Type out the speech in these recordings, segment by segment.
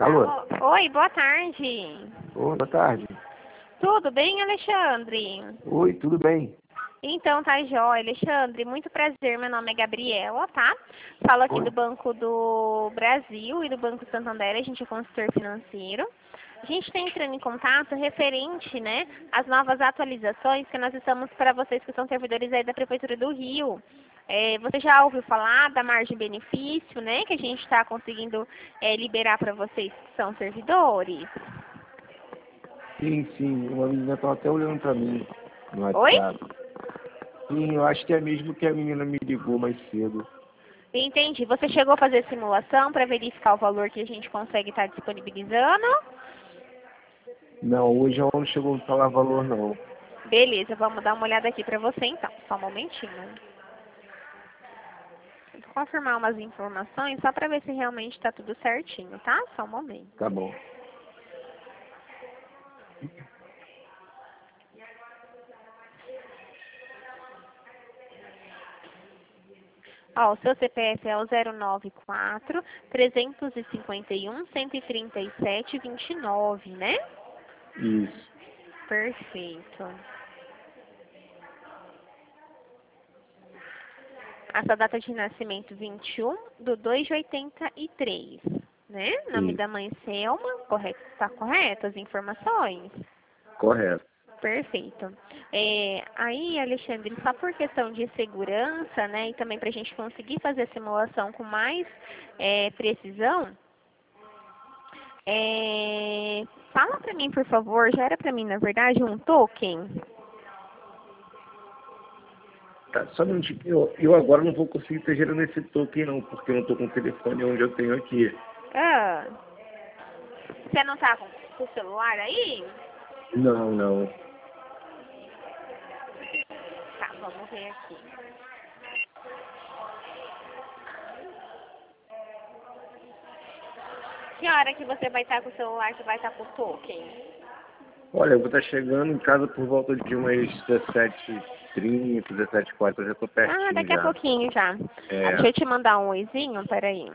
Alô? Oi, boa tarde. Ô, boa tarde. Tudo bem, Alexandre? Oi, tudo bem? Então, tá jóia. Alexandre, muito prazer. Meu nome é Gabriela, tá? Falo aqui Oi. do Banco do Brasil e do Banco Santander. A gente é consultor financeiro. A gente está entrando em contato referente, né, às novas atualizações que nós estamos para vocês que são servidores aí da Prefeitura do Rio. Você já ouviu falar da margem benefício, né, que a gente está conseguindo liberar para vocês que são servidores? Sim, uma menina estava até olhando para mim no Oi? WhatsApp. Sim, eu acho que é mesmo que a menina me ligou mais cedo. Entendi. Você chegou a fazer simulação para verificar o valor que a gente consegue estar disponibilizando? Não, hoje ela não chegou a falar valor, não. Beleza, vamos dar uma olhada aqui para você então. Só um momentinho. Vou confirmar umas informações só para ver se realmente está tudo certinho, tá? Só um momento. Tá bom. Ó, o seu CPF é o 094-351-137-29, né? Isso. Perfeito. A sua data de nascimento 21/2/83, né? Nome Isso. da mãe Selma, correto? Tá correto as informações? Correto. Perfeito. Aí, Alexandre, só por questão de segurança, né, e também para a gente conseguir fazer a simulação com mais precisão, fala para mim, por favor, já era para mim, na verdade, um token? Tá, só um minutinho. Eu agora não vou conseguir estar gerando esse token, não, porque eu não estou com o telefone onde eu tenho aqui. Ah, você não tá com o celular aí? Não. Tá, vamos ver aqui. Que hora que você vai estar com o celular que vai estar com o token? Olha, eu vou estar chegando em casa por volta de umas 17h30, 17h40, eu já estou Ah, pertinho daqui a já. pouquinho já. É. Deixa eu te mandar um oizinho, peraí.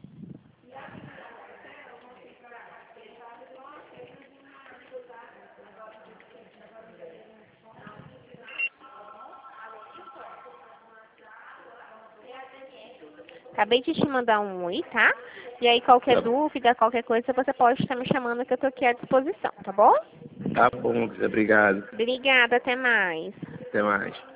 Acabei de te mandar um oi, tá? E aí, qualquer Tá, dúvida, qualquer coisa, você pode estar me chamando que eu tô aqui à disposição, tá bom? tá bom, obrigado. Obrigada, até mais. Até mais.